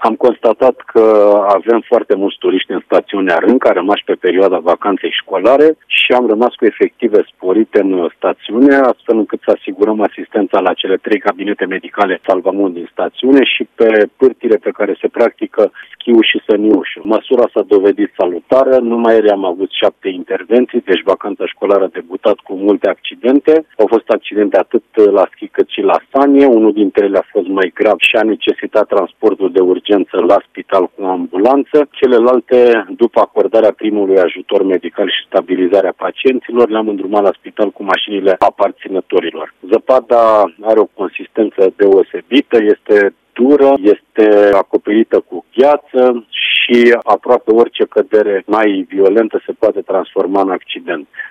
Am constatat că avem foarte mulți turiști în stațiunea Rânca, rămași pe perioada vacanței școlare și am rămas cu efective sporite în stațiune, astfel încât să asigurăm asistența la cele 3 cabinete medicale Salvamont din stațiune și pe pârtile pe care se practică schiul și săniușul. Măsura s-a dovedit salutară, numai ieri am avut 7 intervenții, deci vacanța școlară a debutat cu multe accidente. Au fost accidente atât la schi cât și la sanie, unul dintre ele a fost mai grav și a necesitat transportul de urgență la spital cu ambulanță. Celelalte, după acordarea primului ajutor medical și stabilizarea pacienților, le-am îndrumat la spital cu mașinile aparținătorilor. Zăpada are o consistență deosebită, este dură, este acoperită cu gheață și aproape orice cădere mai violentă se poate transforma în accident.